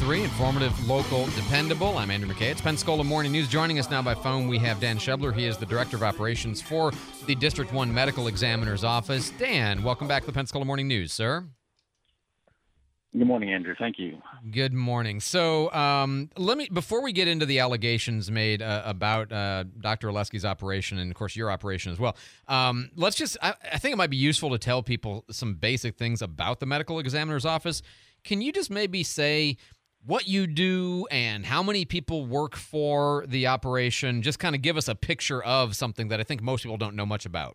93.3, informative, local, dependable. I'm Andrew McKay. It's Pensacola Morning News. Joining us now by phone, we have Dan Shebler. He is the Director of Operations for the District 1 Medical Examiner's Office. Dan, welcome back to the Pensacola Morning News, sir. Good morning, Andrew. Thank you. Good morning. So before we get into the allegations made about Dr. Oleski's operation and, of course, your operation as well, I think it might be useful to tell people some basic things about the medical examiner's office. Can you just maybe say what you do and how many people work for the operation? Just kind of give us a picture of something that I think most people don't know much about.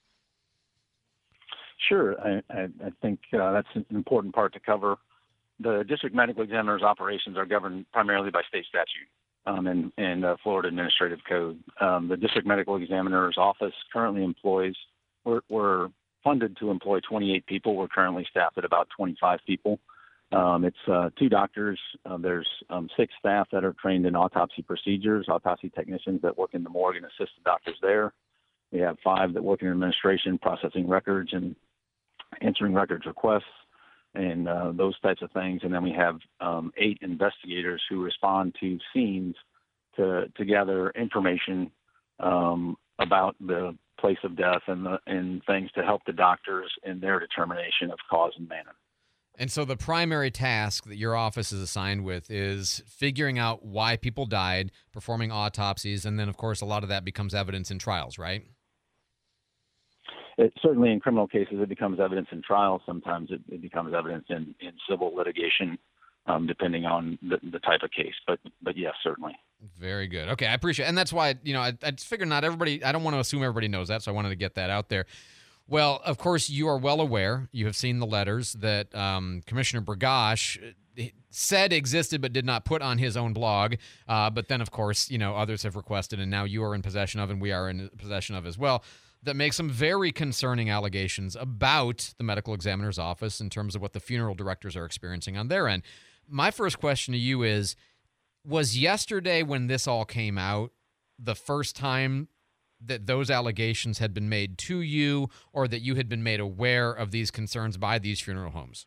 Sure. I think that's an important part to cover. The district medical examiner's operations are governed primarily by state statute and Florida Administrative Code. The district medical examiner's office currently employs, we're funded to employ 28 people. We're currently staffed at about 25 people. It's 2 doctors. There's 6 staff that are trained in autopsy procedures, autopsy technicians that work in the morgue and assistant doctors there. We have 5 that work in administration, processing records and answering records requests and those types of things. And then we have 8 investigators who respond to scenes to gather information about the place of death and things to help the doctors in their determination of cause and manner. And so the primary task that your office is assigned with is figuring out why people died, performing autopsies, and then, of course, a lot of that becomes evidence in trials, right? Certainly in criminal cases, it becomes evidence in trials. Sometimes it becomes evidence in civil litigation, depending on the type of case. But yes, certainly. Very good. Okay, I appreciate it. And that's why, I just figured not everybody, I don't want to assume everybody knows that, so I wanted to get that out there. Well, of course, you are well aware, you have seen the letters that Commissioner Burgash said existed but did not put on his own blog. But then, of course, others have requested, and now you are in possession of, and we are in possession of as well, that make some very concerning allegations about the medical examiner's office in terms of what the funeral directors are experiencing on their end. My first question to you is, was yesterday when this all came out the first time that those allegations had been made to you or that you had been made aware of these concerns by these funeral homes?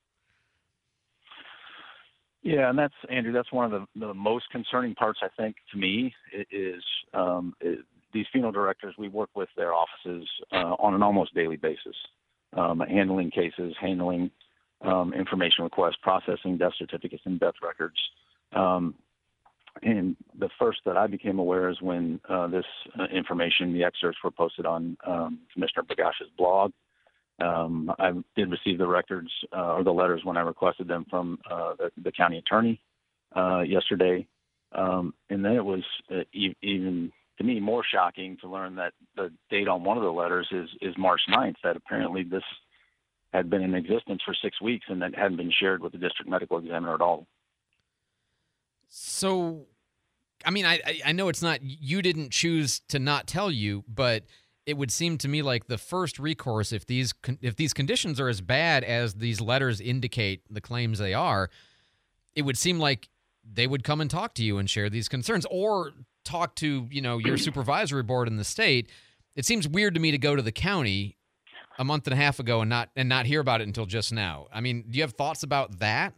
Yeah, and that's one of the most concerning parts, I think, to me, is these funeral directors. We work with their offices on an almost daily basis, handling cases, handling information requests, processing death certificates and death records. And the first that I became aware is when this information, the excerpts were posted on Commissioner Burgash's blog. I did receive the records or the letters when I requested them from the county attorney yesterday. And then it was even to me more shocking to learn that the date on one of the letters is March 9th, that apparently this had been in existence for 6 weeks and that hadn't been shared with the district medical examiner at all. So, I mean, I know it's not, you didn't choose to not tell you, but it would seem to me like the first recourse, if these conditions are as bad as these letters indicate the claims they are, it would seem like they would come and talk to you and share these concerns, or talk to, your supervisory board in the state. It seems weird to me to go to the county a month and a half ago and not hear about it until just now. I mean, do you have thoughts about that?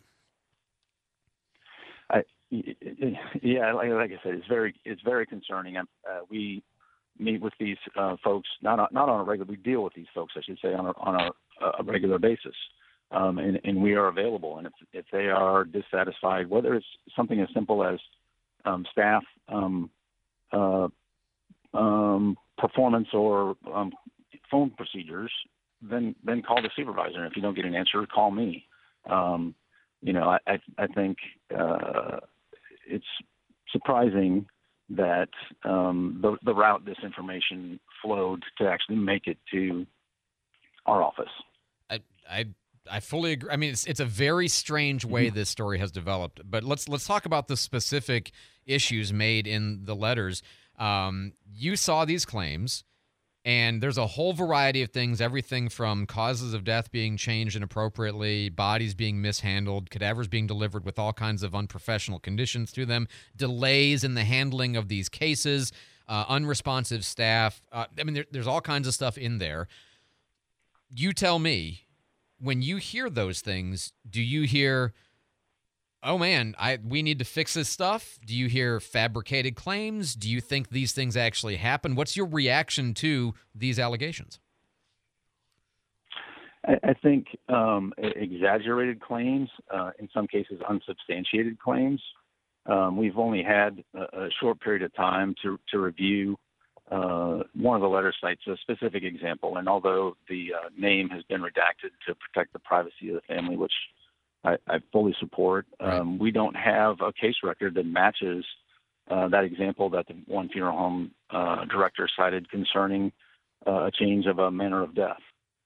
Yeah, like I said, it's very concerning. We meet with these folks not on a regular. We deal with these folks, I should say, on a regular basis, and we are available. And if they are dissatisfied, whether it's something as simple as staff performance or phone procedures, then call the supervisor. And if you don't get an answer, call me. I think it's surprising that the route this information flowed to actually make it to our office. I fully agree. I mean, it's a very strange way this story has developed. But let's talk about the specific issues made in the letters. You saw these claims, and there's a whole variety of things, everything from causes of death being changed inappropriately, bodies being mishandled, cadavers being delivered with all kinds of unprofessional conditions to them, delays in the handling of these cases, unresponsive staff. There's all kinds of stuff in there. You tell me, when you hear those things, do you hear, oh man, we need to fix this stuff? Do you hear fabricated claims? Do you think these things actually happen? What's your reaction to these allegations? I think exaggerated claims, in some cases unsubstantiated claims. We've only had a short period of time to review. One of the letter cites a specific example, and although the name has been redacted to protect the privacy of the family, which I fully support, Right. we don't have a case record that matches that example that the one funeral home director cited concerning a change of a manner of death,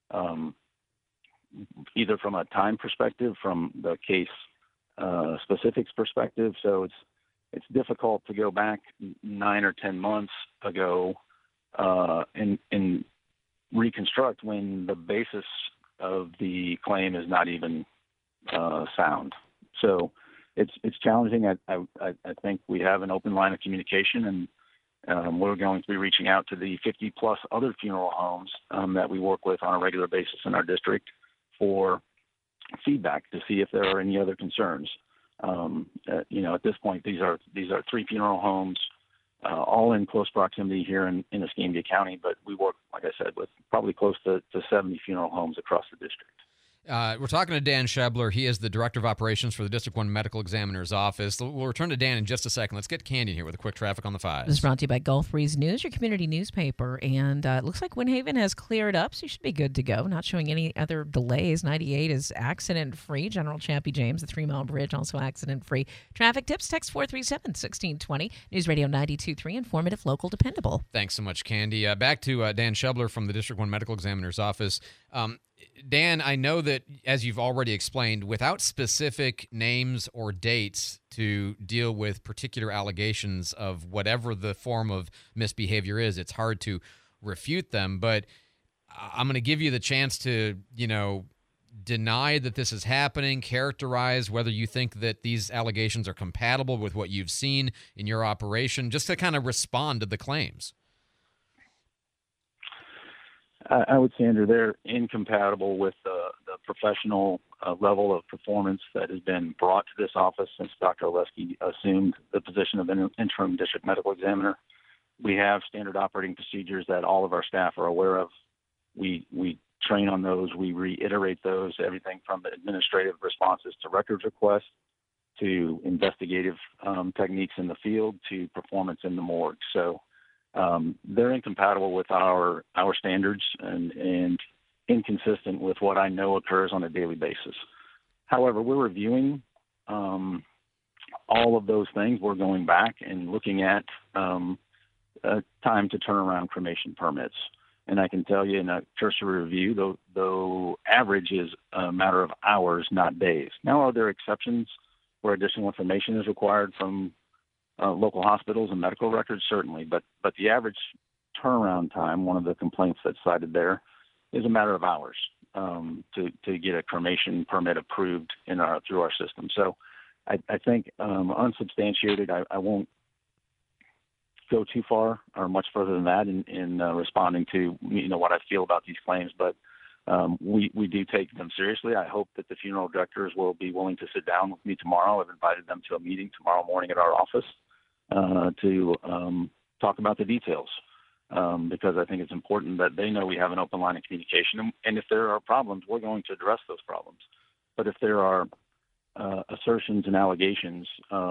either from a time perspective, from the case specifics perspective. So it's difficult to go back 9 or 10 months ago and reconstruct when the basis of the claim is not even sound. So it's challenging. I think we have an open line of communication, and we're going to be reaching out to the 50 plus other funeral homes that we work with on a regular basis in our district for feedback to see if there are any other concerns. At this point, these are 3 funeral homes, all in close proximity here in Escambia County, but we work, like I said, with probably close to 70 funeral homes across the district. We're talking to Dan Schebler. He is the Director of Operations for the District 1 Medical Examiner's Office. We'll return to Dan in just a second. Let's get Candy here with a quick traffic on the 5s. This is brought to you by Gulf Breeze News, your community newspaper. And it looks like Windhaven has cleared up, so you should be good to go. Not showing any other delays. 98 is accident-free. General Chappie James, the 3 Mile Bridge, also accident-free. Traffic tips, text 437-1620. News Radio 92.3, informative, local, dependable. Thanks so much, Candy. Back to Dan Schebler from the District 1 Medical Examiner's Office. Dan, I know that, as you've already explained, without specific names or dates to deal with particular allegations of whatever the form of misbehavior is, it's hard to refute them. But I'm going to give you the chance to, deny that this is happening, characterize whether you think that these allegations are compatible with what you've seen in your operation, just to kind of respond to the claims. I would say, Andrew, they're incompatible with the professional level of performance that has been brought to this office since Dr. Oleski assumed the position of interim district medical examiner. We have standard operating procedures that all of our staff are aware of. We train on those. We reiterate those, everything from administrative responses to records requests to investigative techniques in the field to performance in the morgue. So they're incompatible with our standards and inconsistent with what I know occurs on a daily basis. However, we're reviewing all of those things. We're going back and looking at time to turn around cremation permits. And I can tell you in a cursory review, though average is a matter of hours, not days. Now, are there exceptions where additional information is required from local hospitals and medical records? Certainly, but the average turnaround time, one of the complaints that's cited there, is a matter of hours to get a cremation permit approved through our system. So I think unsubstantiated, I won't go too far or much further than that in responding to what I feel about these claims, but we do take them seriously. I hope that the funeral directors will be willing to sit down with me tomorrow. I've invited them to a meeting tomorrow morning at our office to talk about the details, because I think it's important that they know we have an open line of communication. And if there are problems, we're going to address those problems. But if there are assertions and allegations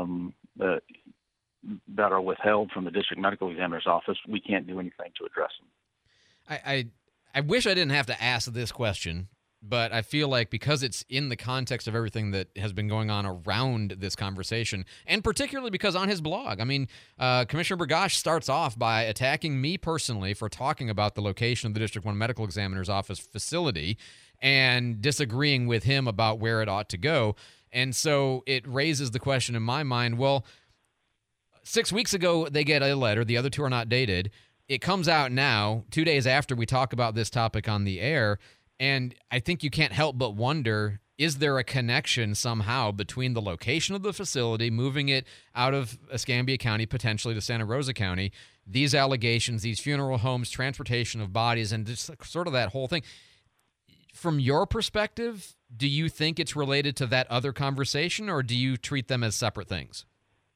that are withheld from the district medical examiner's office, we can't do anything to address them. I wish I didn't have to ask this question, but I feel like because it's in the context of everything that has been going on around this conversation, and particularly because on his blog, Commissioner Burgash starts off by attacking me personally for talking about the location of the District 1 Medical Examiner's Office facility and disagreeing with him about where it ought to go. And so it raises the question in my mind, well, 6 weeks ago, they get a letter. The other 2 are not dated. It comes out now, 2 days after we talk about this topic on the air. And I think you can't help but wonder, is there a connection somehow between the location of the facility, moving it out of Escambia County, potentially to Santa Rosa County, these allegations, these funeral homes, transportation of bodies, and just sort of that whole thing? From your perspective, Do you think it's related to that other conversation, or do you treat them as separate things?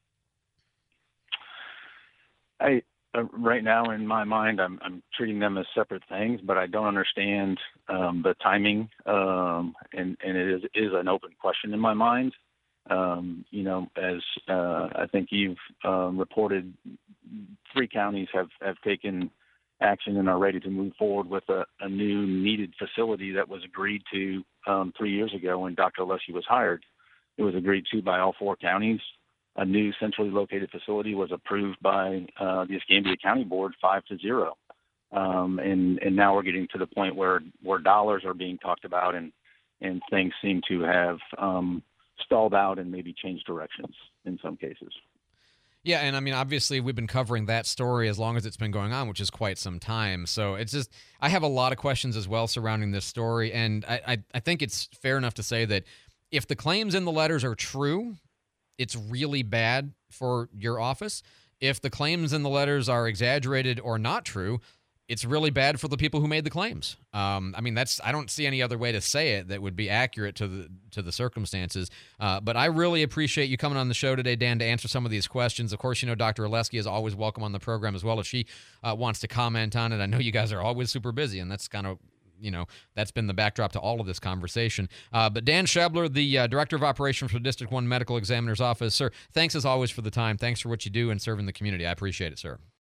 Right now in my mind, I'm treating them as separate things, but I don't understand the timing, and it is an open question in my mind. As I think you've reported, 3 counties have taken action and are ready to move forward with a new needed facility that was agreed to 3 years ago when Dr. Alessi was hired. It was agreed to by all 4 counties. A new centrally located facility was approved by the Escambia County Board 5-0. And now we're getting to the point where dollars are being talked about and things seem to have stalled out and maybe changed directions in some cases. Yeah, and I mean, obviously, we've been covering that story as long as it's been going on, which is quite some time. So it's just, I have a lot of questions as well surrounding this story, and I think it's fair enough to say that if the claims in the letters are true, it's really bad for your office. If the claims in the letters are exaggerated or not true, it's really bad for the people who made the claims. I mean, I don't see any other way to say it that would be accurate to the circumstances. But I really appreciate you coming on the show today, Dan, to answer some of these questions. Of course, Dr. Alessi is always welcome on the program as well if she wants to comment on it. I know you guys are always super busy, and that's kind of, that's been the backdrop to all of this conversation. But Dan Schebler, the Director of Operations for District 1 Medical Examiner's Office. Sir, thanks as always for the time. Thanks for what you do and serving the community. I appreciate it, sir.